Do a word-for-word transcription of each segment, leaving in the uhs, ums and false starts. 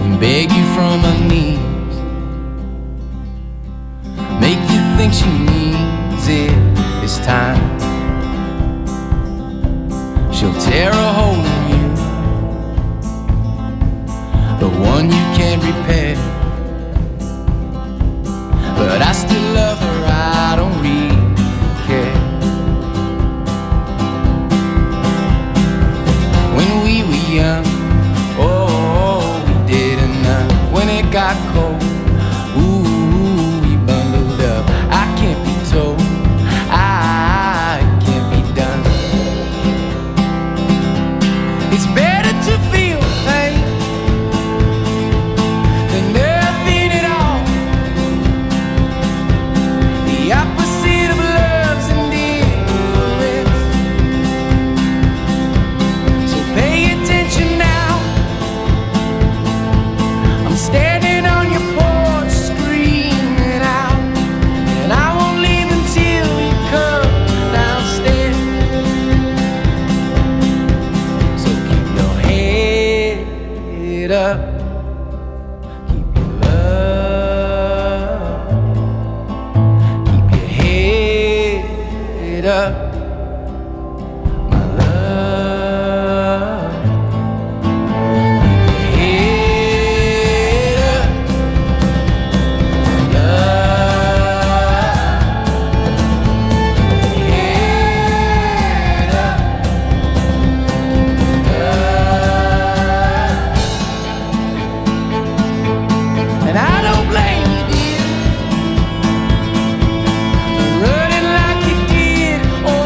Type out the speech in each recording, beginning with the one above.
and beg you from her knees, make you think she needs it this time. She'll tear a hole in you, the one you can't repair. But I still love her, I don't really care. When we were young, oh, we did enough. When it got cold, ooh, we bundled up. I can't be told, I can't be done. It's better to feel pain than nothing at all. The opposite of love's indifference. So pay attention now. I'm standing on your porch screaming out, and I won't leave until you come downstairs. So keep your head up, keep your love, keep your head up, my love. Keep your head up, love. Keep your head up, love. And I don't blame you, dear, for running like you did. Oh,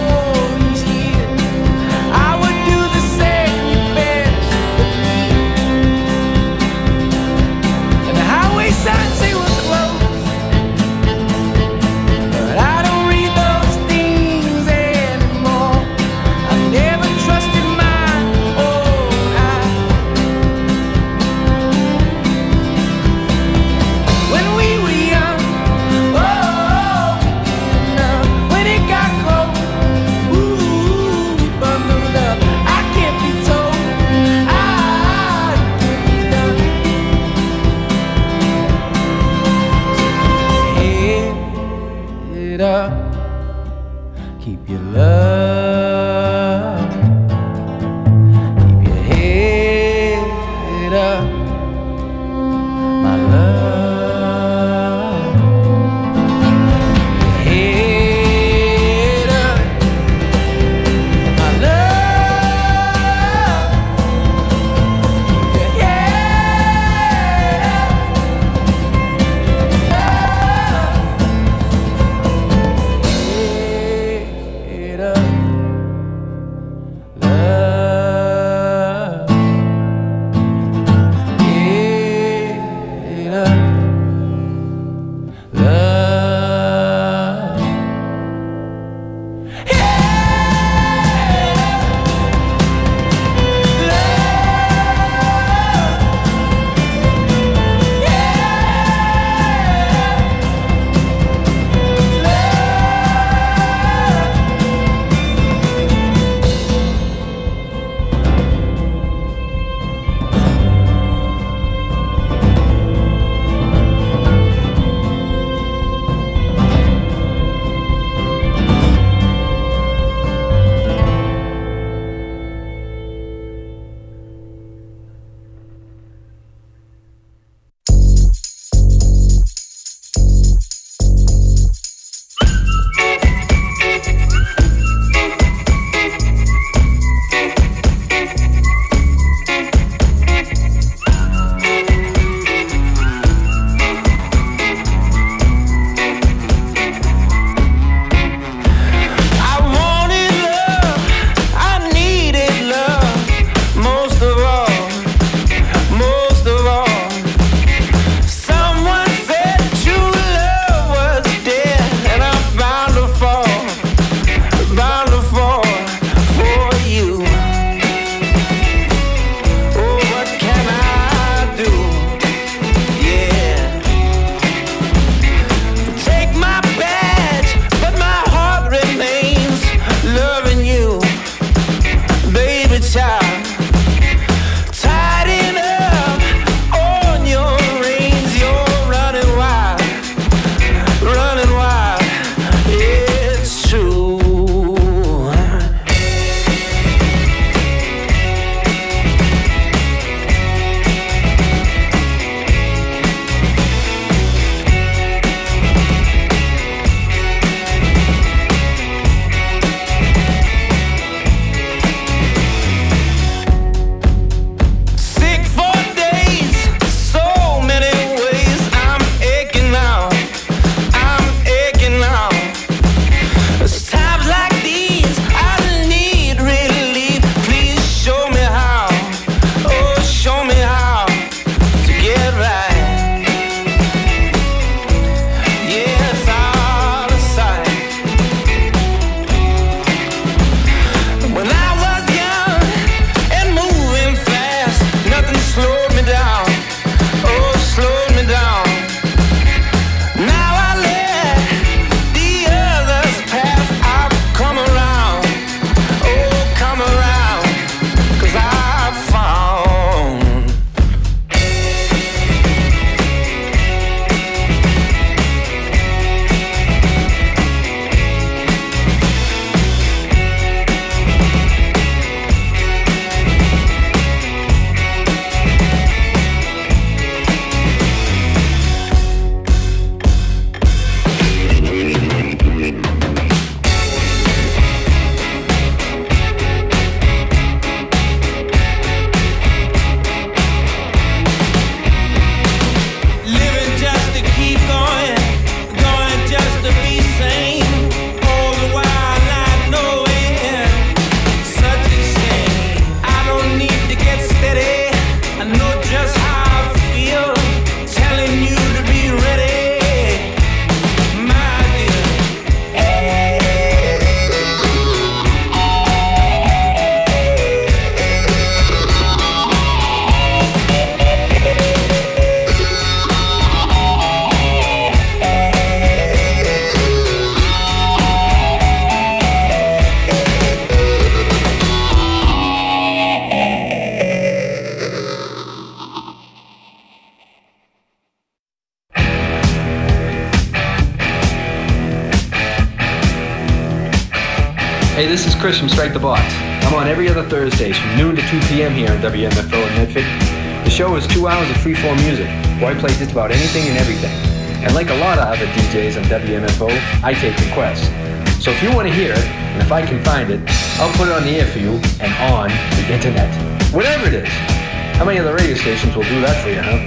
Hey, this is Chris from Strike the Box. I'm on every other Thursdays from noon to two p.m. here on W M F O in Medford. The show is two hours of free-form music, where I play just about anything and everything. And like a lot of other D Js on W M F O, I take requests. So if you want to hear it, and if I can find it, I'll put it on the air for you and on the internet. Whatever it is. How many other radio stations will do that for you, huh?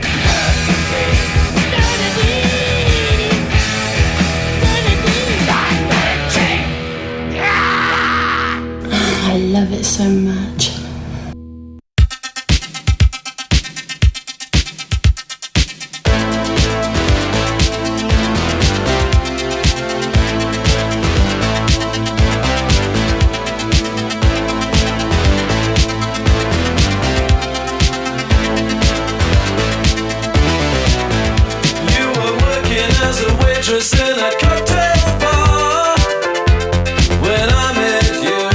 I love it so much. In a cocktail bar when I met you,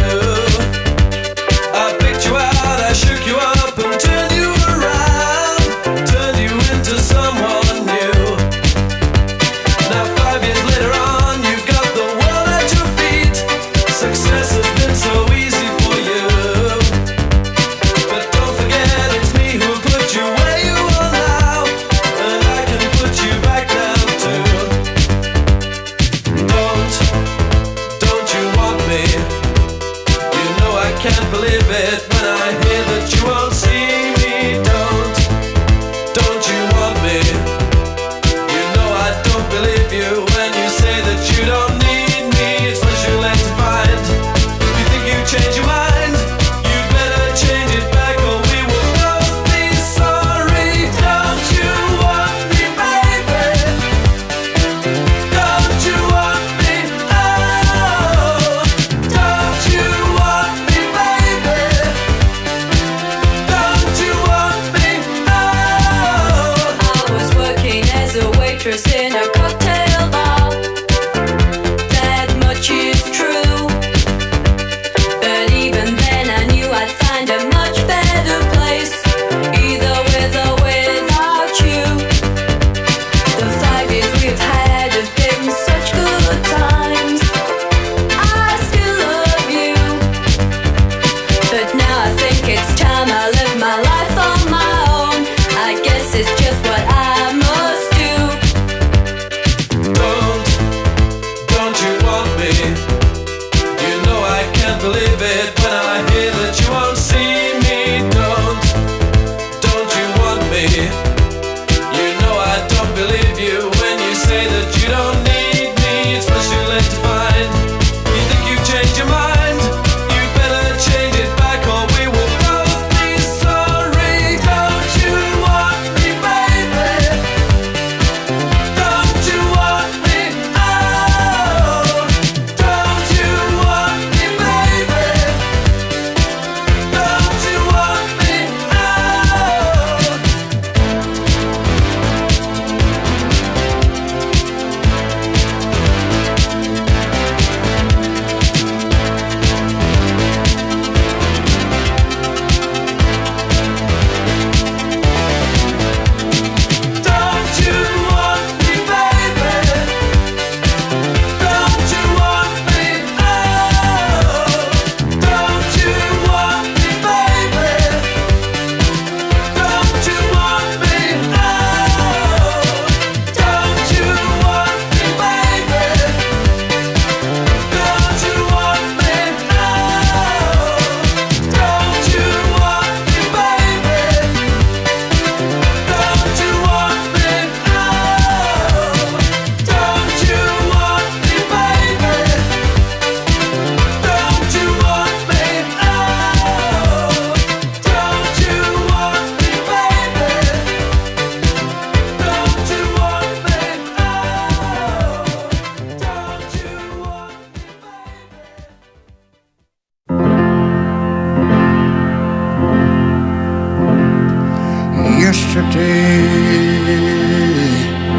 I picked you out, I shook you up and turned you around, turned you into someone new. Now five years later on, you've got the world at your feet. Success has been so easy for you, but don't forget it's me who put you where you are now, and I can put you back down too. Can't believe it when I hear that you won't see me. Don't, don't you want me? You know I don't believe you when you say that you don't need me. It's much too late to find. You think you change your mind? You better change it back or we will both be sorry. Don't you want me, baby? Don't you want me? Oh, don't you want me? In a cocktail bar, that much is true. But even then I knew I'd find a much better place, either with or without you. The five years we've had have been such good times. I still love you, but now I think it's time I live my life on my own. I guess it's just what I must do. Believe it when I hear that you won't see me. Don't, don't you want me? You know I don't believe you when you say that you don't need me. It's much too late to find. You think you've changed your mind? You better change it back or we will both be sorry. Don't you want me, baby? Don't you want me? Oh, don't you want me, baby? Don't you want me? Oh. Don't you want me, baby? Don't you want me? Oh. Don't you want me, baby? Don't you want me? Oh. Don't you want me, baby? Don't you want me? Oh. Don't you want me, baby? Don't you want me? Oh. Don't you want me, baby? Don't you want me? Oh. Don't you want me, baby? Don't you want me? Oh. Don't you want me, baby? Yesterday,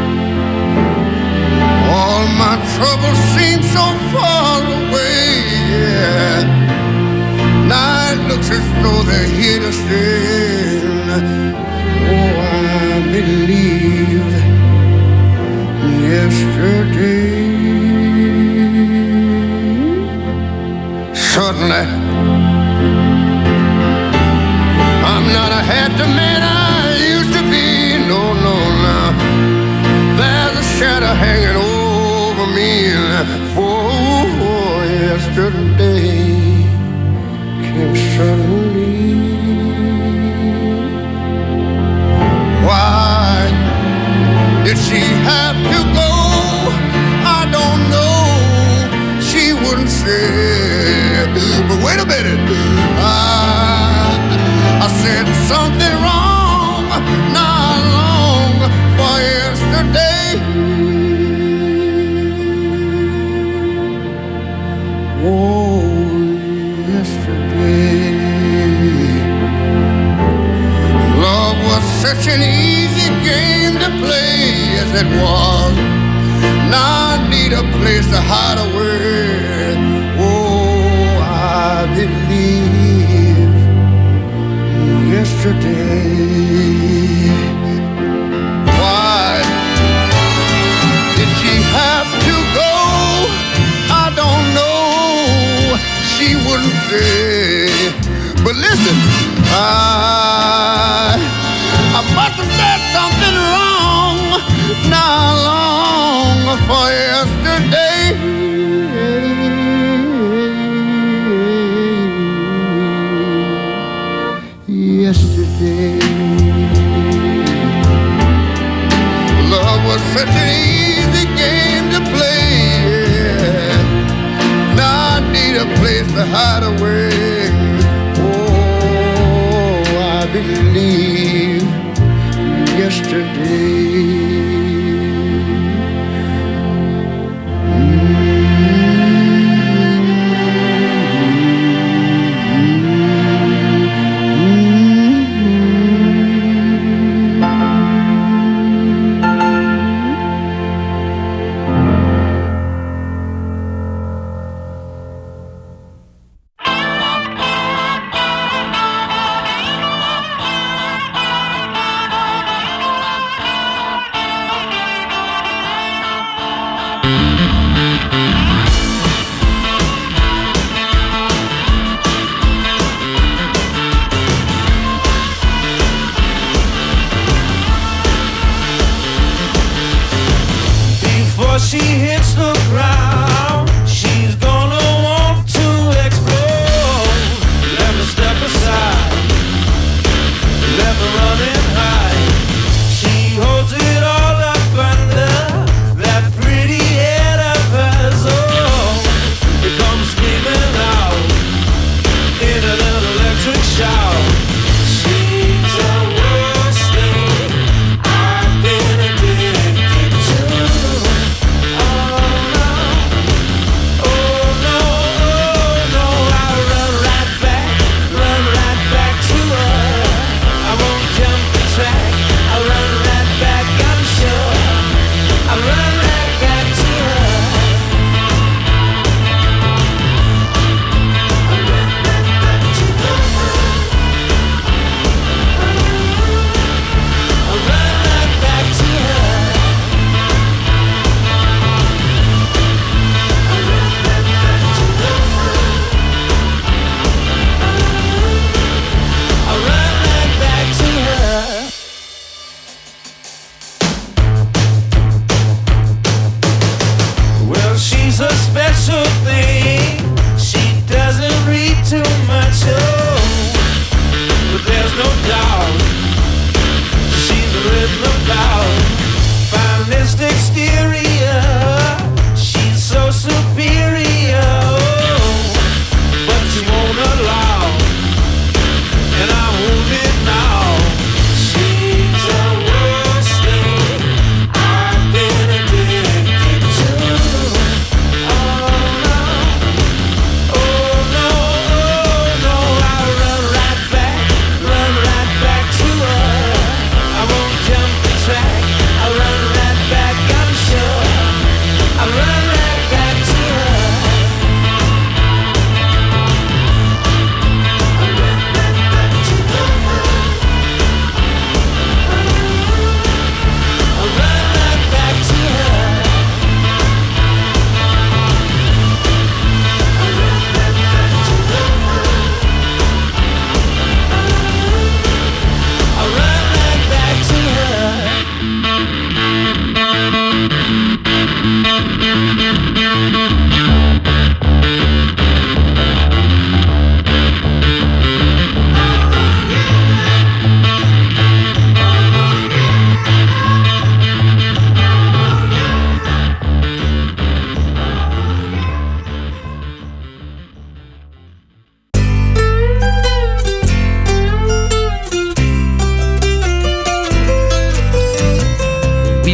all my troubles seem so far away. Yeah. Now it looks as though they're here to stay. Oh, I believe yesterday. hanging over me for yesterday came suddenly. Why did she have to go? I don't know. She wouldn't say. But wait a minute. I, I said something wrong not long for yesterday. Oh, yesterday. Love was such an easy game to play as it was. Now I need a place to hide away. Oh, I believe yesterday. Why did she have to go? I don't know. She wouldn't say. But listen, I, I must have said something wrong not long for yesterday. Yesterday, love was such an easy game to play. Yeah. Now I need a place to hide away. Oh, I believe yesterday. She hits the ground, she's gonna want to explode. Let me step aside, let me run and hide. She holds it all up under that pretty head of hers. Oh, it comes screaming out in a little electric shout. She's the worst thing I've been addicted to.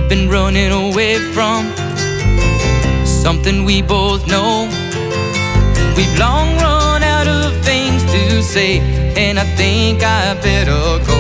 been running away from something we both know. We've long run out of things to say, and I think I better go.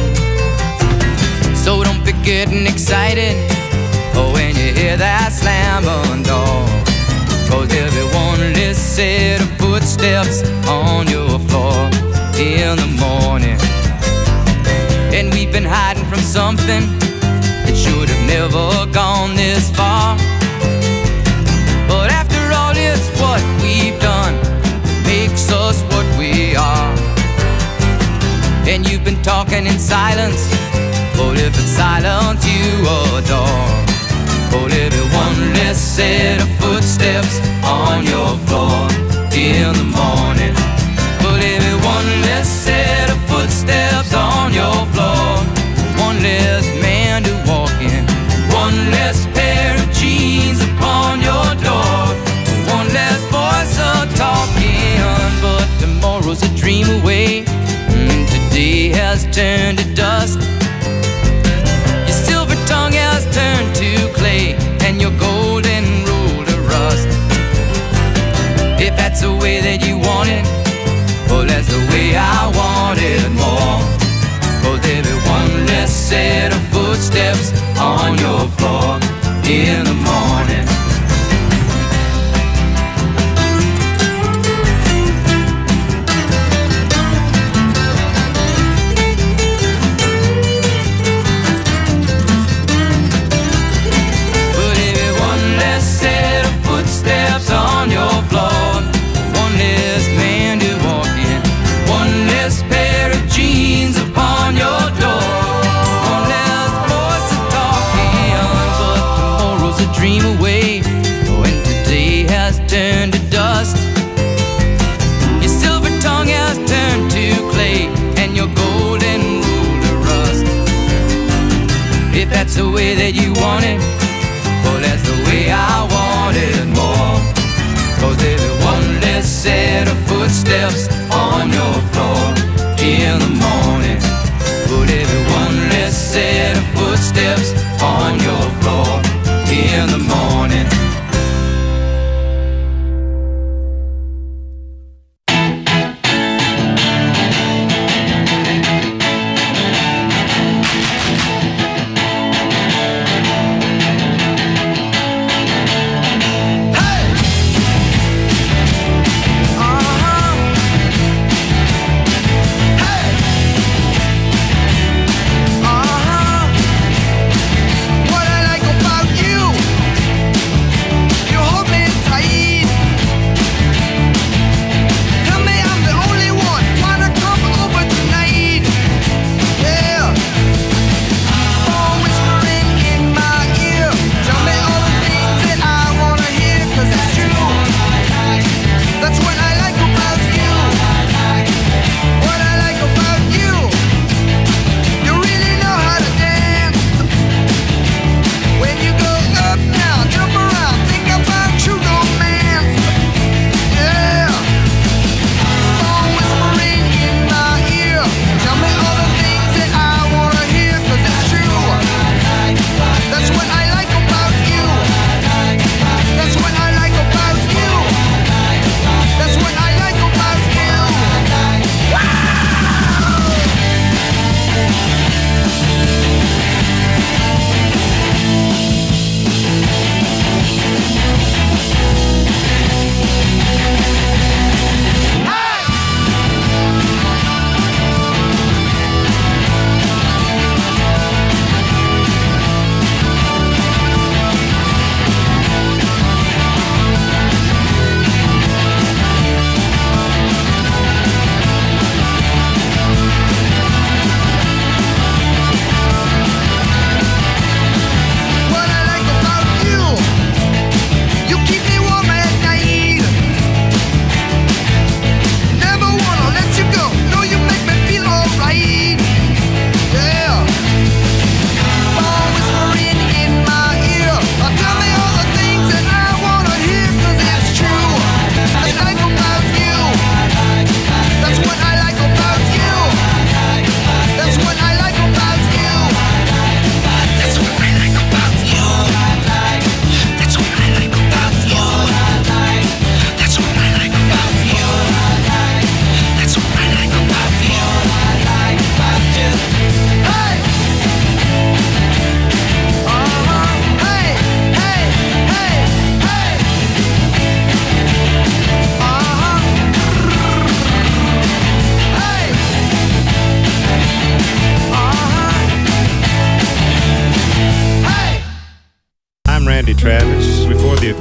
So don't be getting excited oh, when you hear that slamming door, 'cause there'll be one less set of footsteps on your floor in the morning. And we've been hiding from something that should have never gone this far. But after all, it's what we've done that makes us what we are. And you've been talking in silence, but if it's silence you adore, but there'll be one less set of footsteps on your floor in the morning. But there'll be one less set of footsteps on your floor, one less man to walk in, one less pair of jeans upon your door, one less voice of talking. But tomorrow's a dream away, and today has turned to dust. Your silver tongue has turned to clay, and your golden rule to rust. If that's the way that you want it, well, that's the way I want it more. 'Cause there'll be one less set of footsteps on your floor in the morning. But there'll be one less set of footsteps on your floor, one less man to walk in, one less pair of jeans upon your door, one less voice to talking. But tomorrow's a dream away, when today has turned to dust. Your silver tongue has turned to clay, and your golden rule to rust. If that's the way that you want it, well, that's the way I want it more. 'Cause there'll be one less set of footsteps on your floor in the morning. But there'll be one less set of footsteps on your floor in the morning. What I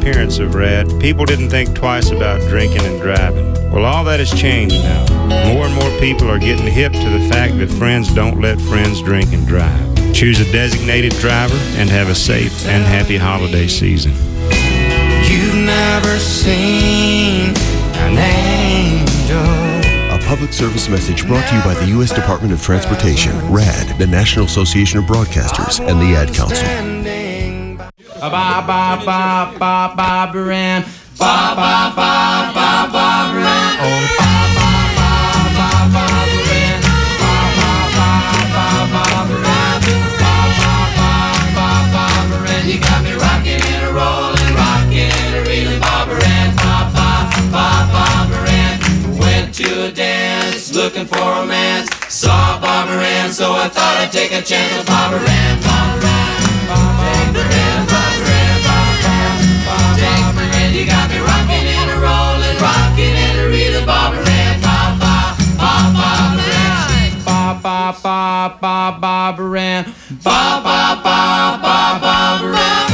appearance of Rad, people didn't think twice about drinking and driving. Well, all that has changed now. More and more people are getting hip to the fact that friends don't let friends drink and drive. Choose a designated driver and have a safe and happy holiday season. You've never seen an angel. A public service message brought to you by the U S Department of Transportation, RAD, the National Association of Broadcasters, and the Ad Council. Ba ba ba ba ba ba Baran. Ba ba ba ba ba Baran. Oh ba ba ba ba ba Baran. Ba ba ba ba ba Baran. Ba ba ba ba ba Baran. You got me rocking and a rolling, rocking and a reeling, Bob Baran. Ba ba ba ba Baran. Went to a dance, looking for romance. Saw Bob Baran, so I thought I'd take a chance with Bob Baran. Bob Baran, Bob Baran, Bob Baran, Bob Baran. You got me rocking and a rolling, rocking and a reeling, Bob Baran. Ba ba ba ba Baran. Ba ba ba ba ba Baran. Ba ba ba ba ba Baran.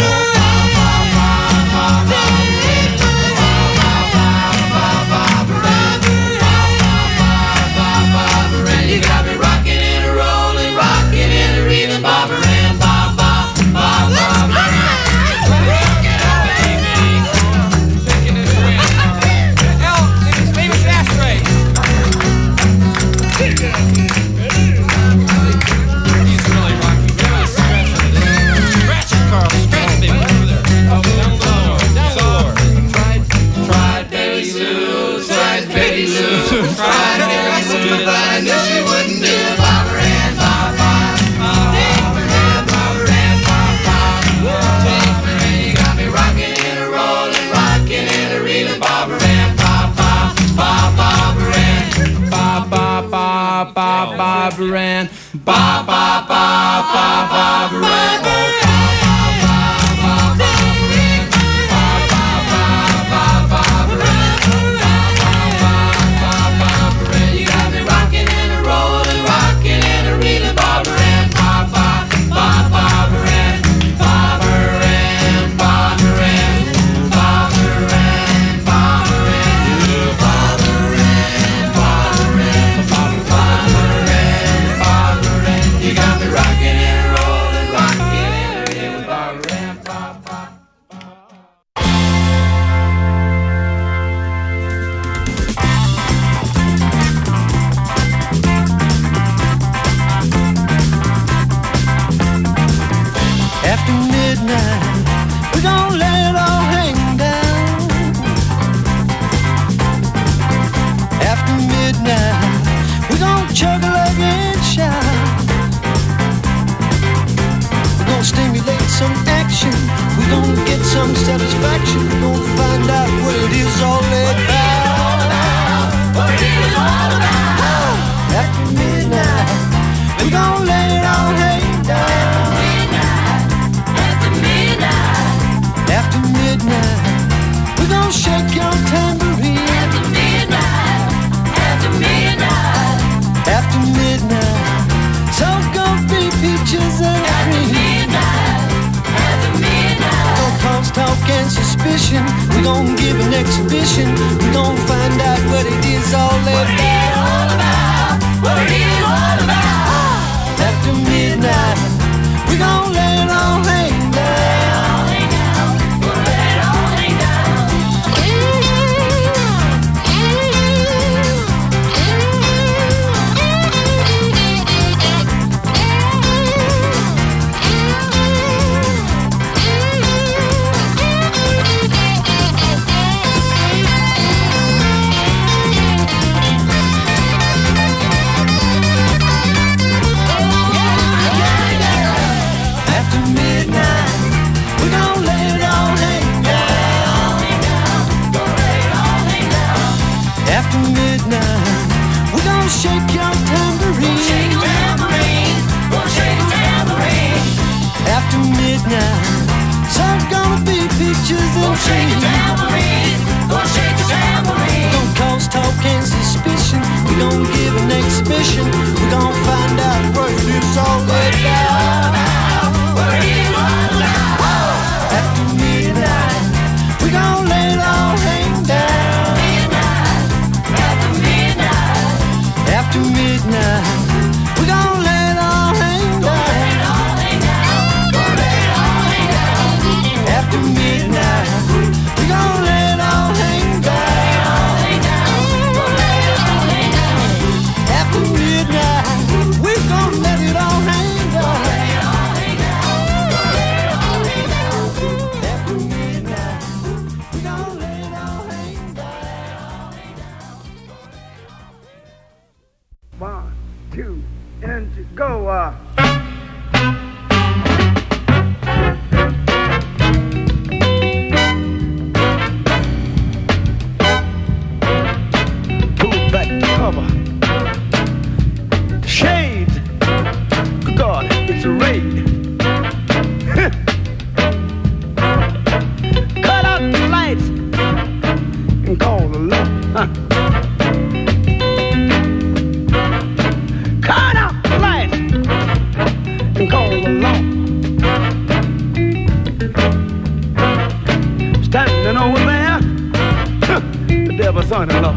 You got me rocking and a rolling, rocking and a reeling, Bob Baran. Ba ba ba ba Baran. Rock it up, baby. Taking it away. Hell, it's famous ashtray. He's really rocking. Give us a scratch on it. Scratch it, Carl. Scratch it, baby. Over there. Oh, down low. Down lower. Tried, tried Betty Lou. Tried Betty Lou. Tried Betty Lou, but I knew she wouldn't do it. Bob Baran, Bob, Bob, Bob Baran, Bob Baran, Bob, Bob. Take Baran, you got me rocking and a rolling, rocking and a reeling, Bob Baran, Bob, Bob, Bob, Bob Baran, Bob, Bob, Bob, Bob, Bob Baran, Bob, Bob, Bob, Bob, Bob Baran. Some satisfaction, we're gonna find out what it is all about. What it is all about. After midnight, we're gonna lay it all hang down. After midnight, after midnight, we're gonna shake your tambourine. After midnight, after midnight, after midnight, so gonna be peaches and cream. Talk and suspicion, we're gonna give an exhibition. We're gonna find out what it is all about. What it is all about. After midnight, we're gonna lay it all hang down. We'll lay it all hang down. charade. Cut out the lights and call the law. Huh. Cut out the lights and call the law. Standing over there, huh, the devil's son-in-law.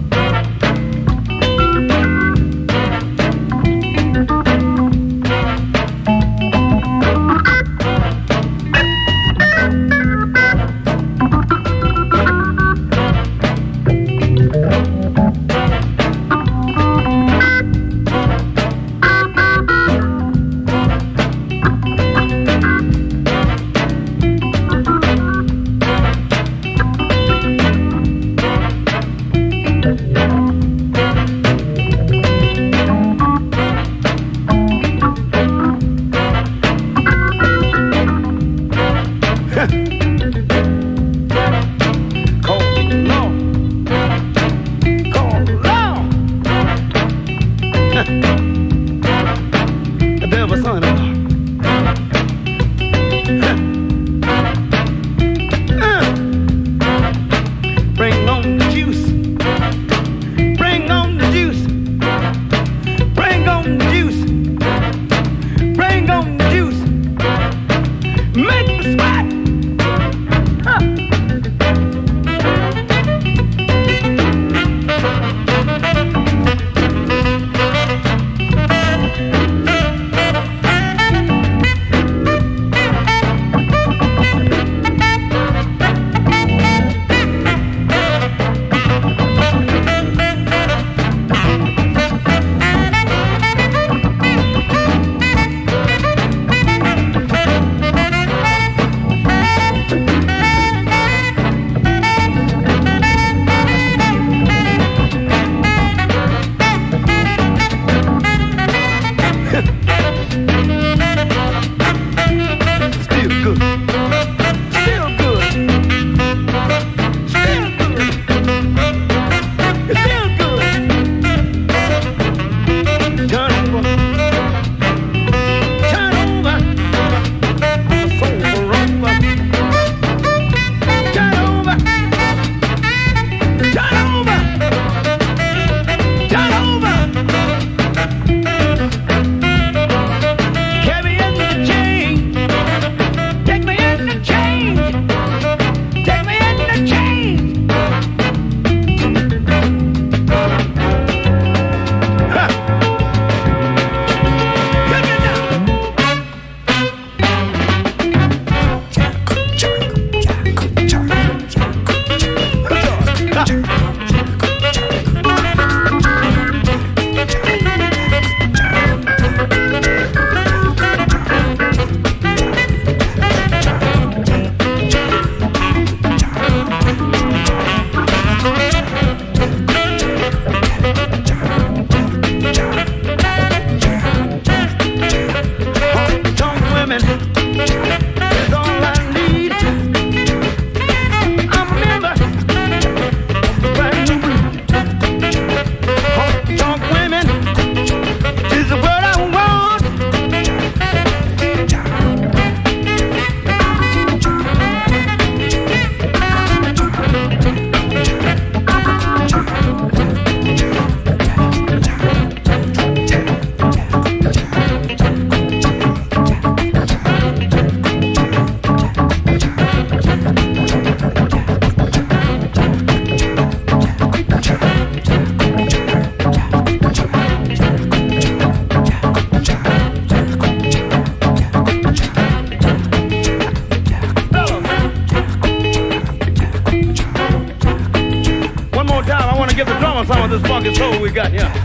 on some of this funky soul we got here.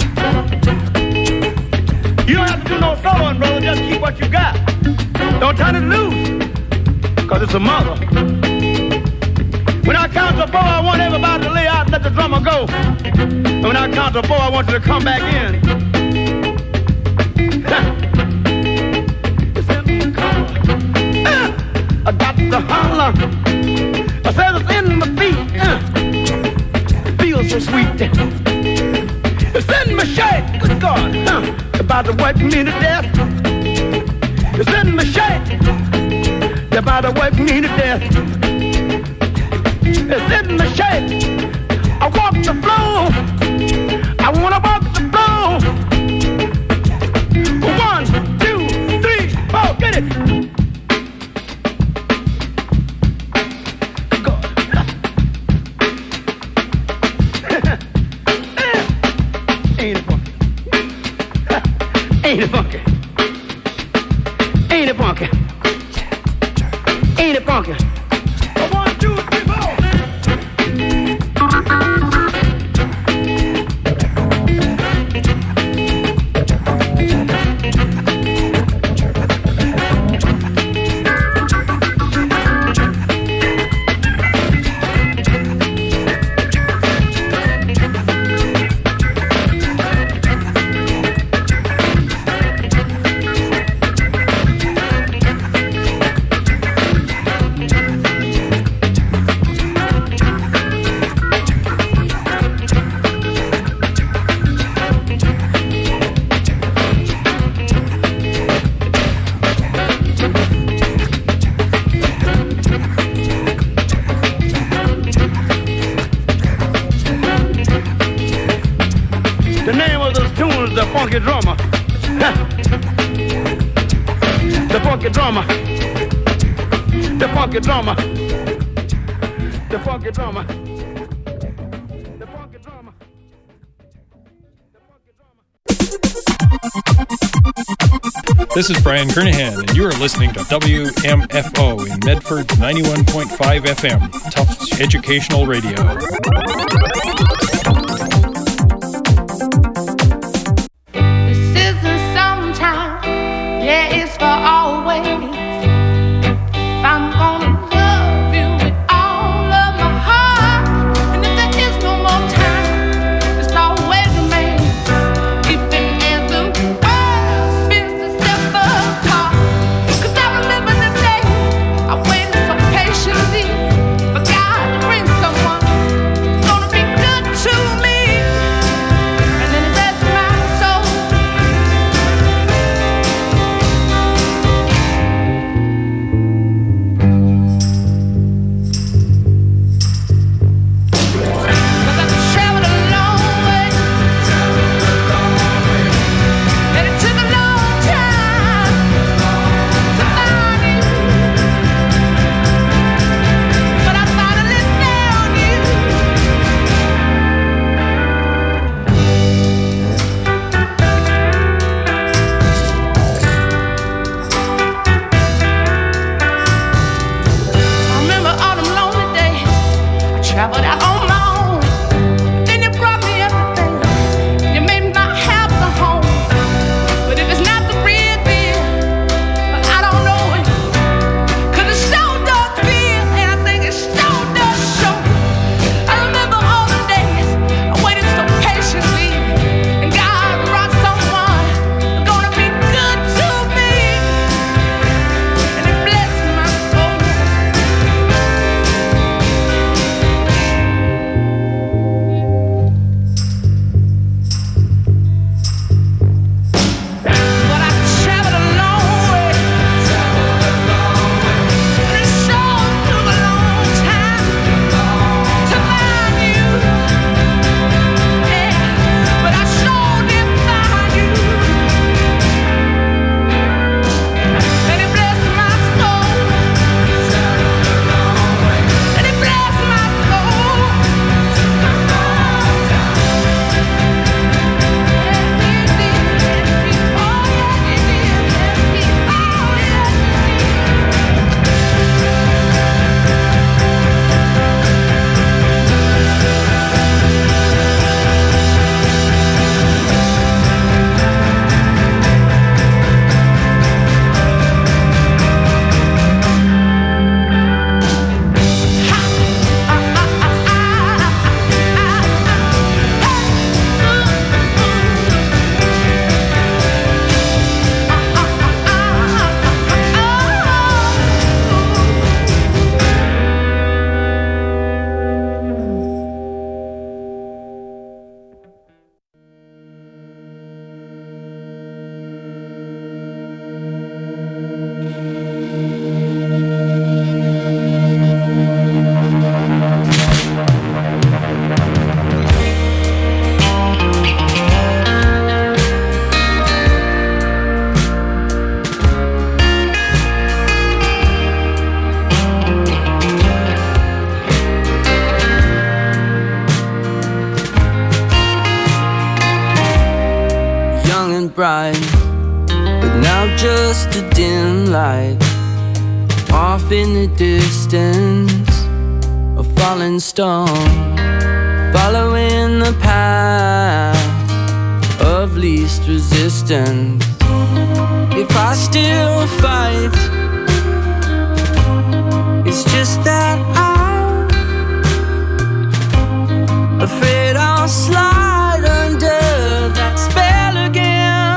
You don't have to do no soloing, brother. Just keep what you got. Don't turn it loose, because it's a mother. When I count to four, I want everybody to lay out and let the drummer go. And when I count to four, I want you to come back in. I got to holler. I said it's in my feet. Uh, it feels so sweet. It's in my shirt. Good God. Uh, about to wipe me to death. about to work me to death. It's in the shape. I walk the floor. I wanna walk the floor. One, two, three, four, get it. Go. Ain't it funky? Ain't it funky? Ain't it funky? Ain't it funky? One, two, three, four. Funky drummer. The funky drummer. The funky drummer. The funky drummer. The funky drummer. This is Brian Kernahan, and you are listening to W M F O in Medford's ninety-one point five F M, Tufts Educational Radio. Yeah, it's for always. If I'm gonna love you with all of my heart, and if there is no more time, it's always a man. Even as the world spins to step apart. Cause I remember the day I waited so patiently for God to bring someone who's gonna be good to me. And then it blessed my soul. just a dim light off in the distance, a falling stone following the path of least resistance. If I still fight, it's just that I'm afraid I'll slide under that spell again.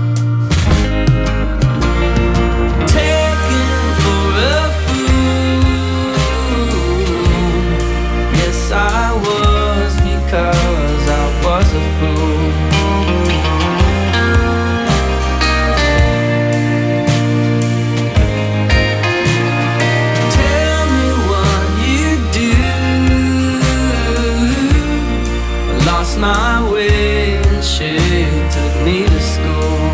Taken for a fool. Yes, I was, because I was a fool. My way and she took me to school.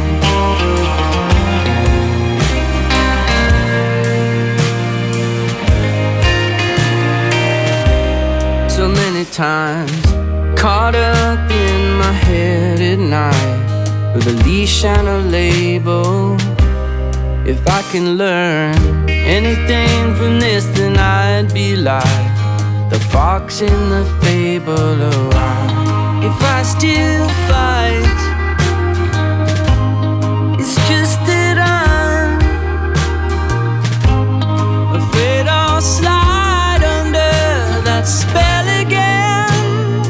So many times caught up in my head at night with a leash and a label. If I can learn anything from this, then I'd be like the fox in the fable. Oh, I if I still fight, it's just that I'm afraid I'll slide under that spell again.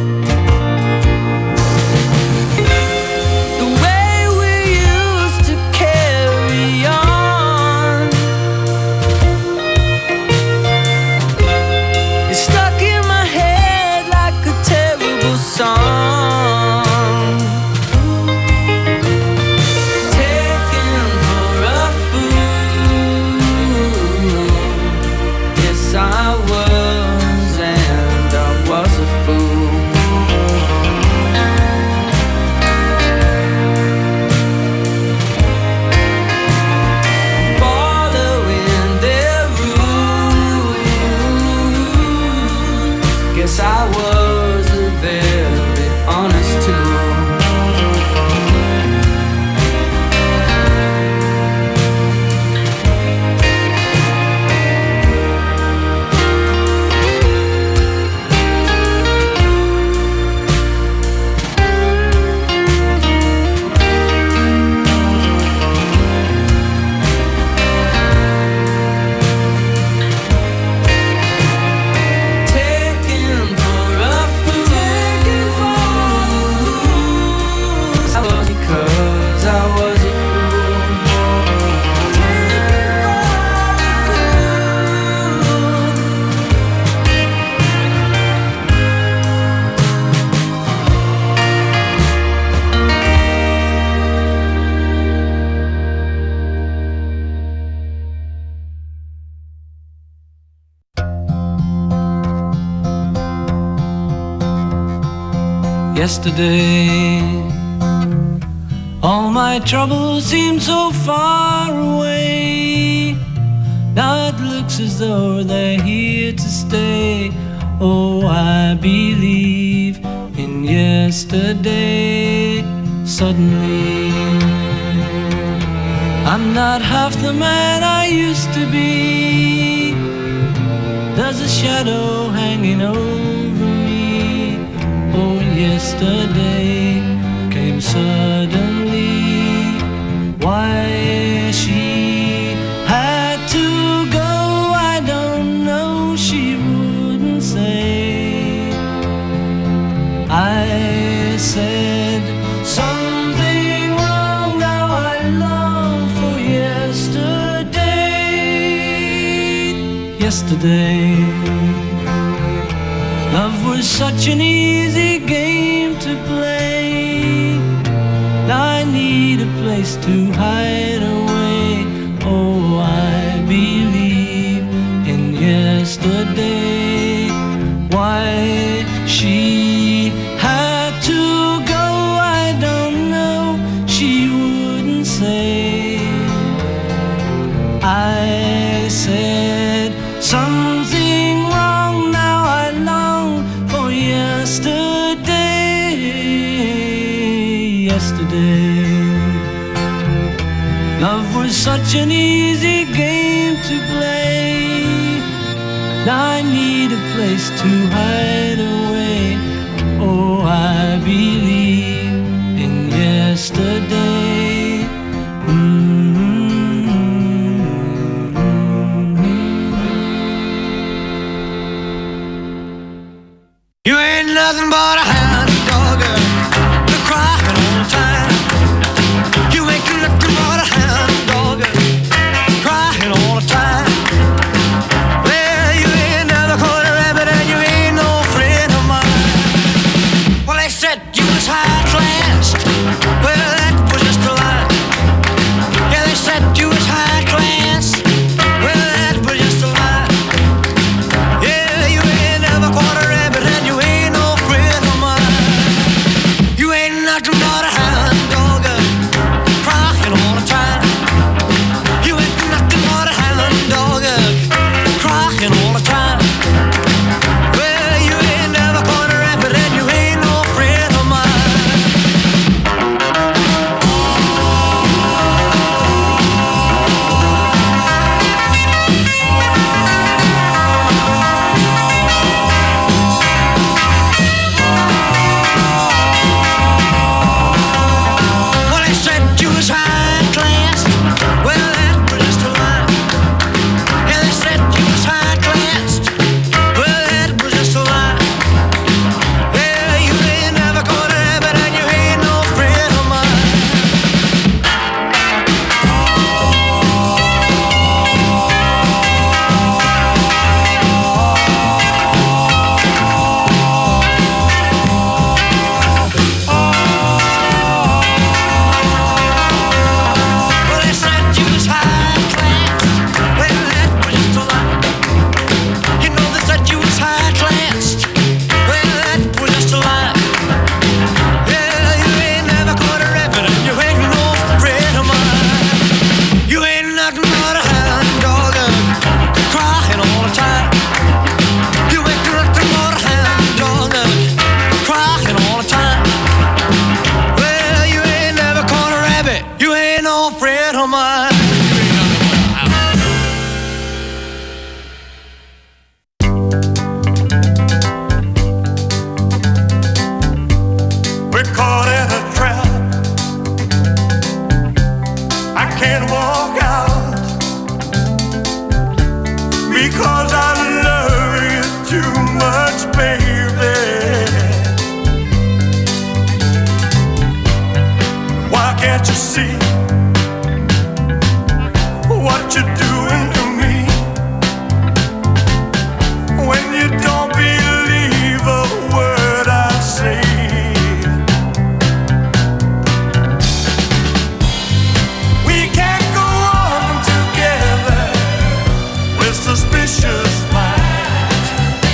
The way we used to carry on is stuck in my head like a terrible song. Yesterday, all my troubles seem so far away. Now it looks as though they're here to stay. Oh, I believe in yesterday. Suddenly, I'm not half the man I used to be. There's a shadow hanging over me. Oh, yesterday came suddenly. Why she had to go, I don't know, she wouldn't say. I said something wrong, now I long for yesterday. Yesterday, love was such an easy game to play. Now I need a place to hide away. Oh, I believe in yesterday. Why she had to go, I don't know, she wouldn't say. I said something wrong, now I long for yesterday. Yesterday, love was was such an easy game to play. Now I need a place to hide away. Oh, I believe in yesterday. Mm-hmm. You ain't nothing but a hound dog, you're crying all the time. You ain't nothing but a hound dog, crying all the time. Well, you ain't never caught a rabbit and you ain't no friend of mine. Well, they said you was high class. Well, that was just a lie. Yeah, they said you was high class. Well, that was just a lie. Yeah, you ain't never caught a rabbit and you ain't no friend of mine. You ain't nothing but a hound dog, crying all the time. You ain't nothing but a hound dog, crying all the time. Well, you ain't never caught a rabbit and you ain't no friend of mine. Well, they said you was high class. Well, that was just a lie. Yeah, they said you was high class. Well, that was just a lie. Well, you ain't never caught a rabbit and you ain't no friend of mine. Well, they said you was high class. Well, that was just a lie. You know they said you was high class. Well, that was just a lie. Yeah, you ain't never caught a rabbit and you ain't no friend of mine. You ain't nothing but a hound dog, crying all the time. You ain't nothing but a hound dog, crying all the time. Well, you ain't never caught a rabbit. You ain't no friend of mine. We're caught in a trap. I can't walk out because I love you too much, baby. Why can't you see what you're doing to me? When you don't believe a word I say. We can't go on together with suspicious minds,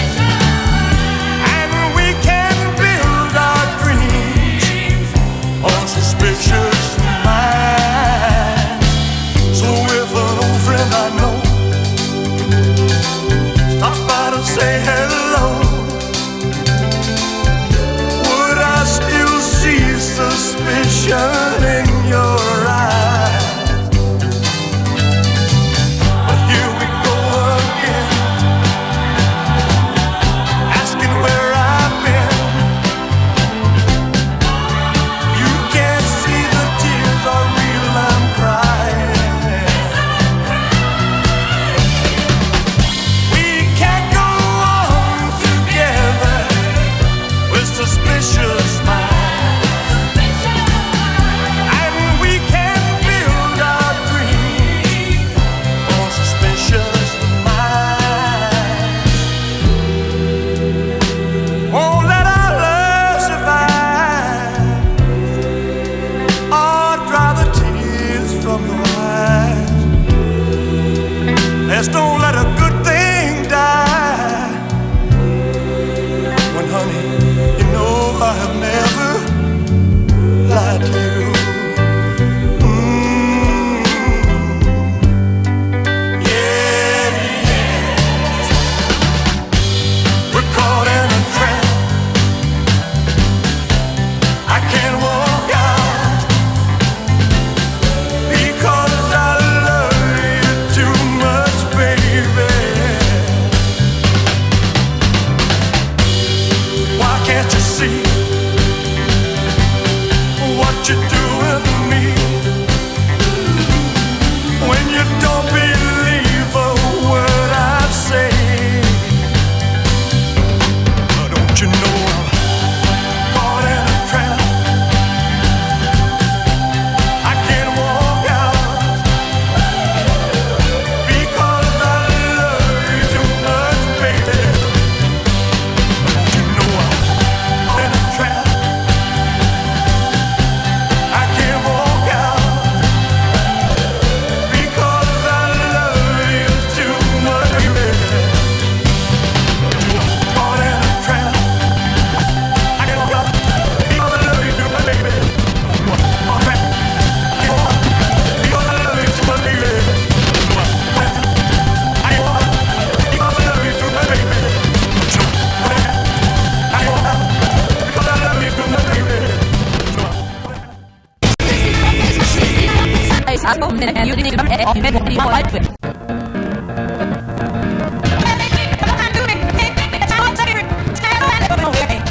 and we can't build our dreams on suspicious minds. So if an old friend I know stops by to say hello, would I still see suspicion in your eyes? But here we go again, asking where I've been. You can't see the tears are real, I'm crying. We can't go on together with suspicious minds, and we can't build our dreams on suspicious minds. Won't let our love survive or dry the tears from your eyes. Let's don't let a good thing die. When, honey, you know I have never lied to you. Mm. Yeah, yeah. We're caught in a trap. I can't walk out because I don't believe a word I say. Don't you know I'm caught in a trap? I can't walk out because I love you too much, baby. Don't you know I'm caught in a trap? I can't walk out because I love you too much, baby. Caught in a trap. I can't walk out because I love you too much, baby. Caught in a trap. I can't walk out because I love you too much, baby. I can't walk out because I love you too much, baby. I can't walk out because I love you too much, baby. I